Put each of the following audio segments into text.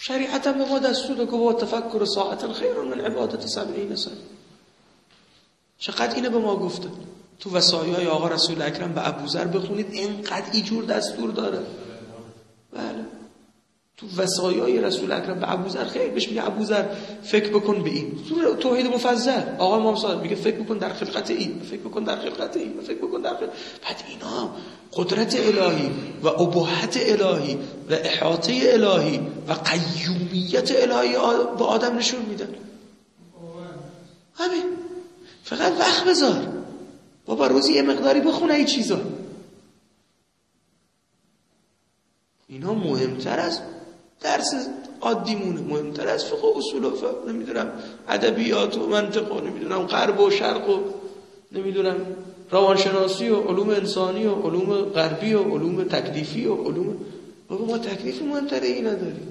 شریعت هم به ما دستور داد که با تفکر ساعت خیر من عبادت 70 سنه. چقدر اینه به ما گفته. تو وصایای آقا رسول اکرم به ابوذر بخونید اینقدر اینجور دستور داره. بله تو وصایای رسول اکرم به ابوذر خیلی بهش میگه ابوذر فکر بکن به این. سوره توحید مفضل آقا امام صادق میگه فکر بکن در خلقت این، فکر بکن در خلقت این، فکر بکن در خلقت. بعد اینا قدرت الهی و اباحت الهی و احاطه الهی و قیومیت الهی به آدم نشون میدن. همین فقط وقت بذار بابا، روزی یه مقداری بخونه این چیزا. اینا مهمتر از درس عادیمونه، مهمتر از فقه و اصول و نمیدونم ادبیات و منطق و نمیدونم غرب و شرق و نمیدونم روانشناسی و علوم انسانی و علوم غربی و علوم تکلیفی و علوم. بابا ما تکلیف مهمتره این نداریم،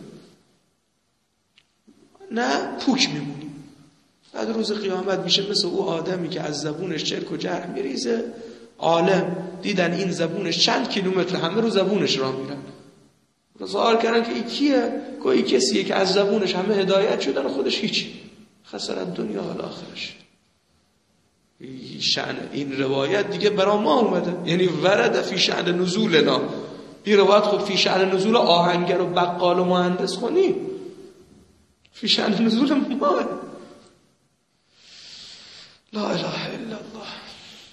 نه پوک میمونیم. بعد روز قیامت میشه مثل او آدمی که از زبونش چرک و جرح میریزه. عالم دیدن این زبونش چند کیلومتر همه رو زبونش راه میرن، سوال کردن که این کیه؟ گویی کسیه که از زبونش همه هدایت شدن و خودش هیچی. خسارت دنیا و آخرش. شأن این روایت دیگه برای ما اومده، یعنی ورد فی شأن نزولنا. این روایت خب فی شأن نزول آهنگر و بقال و مهندس خونی، فی شأن نزول ما. لا اله الا الله.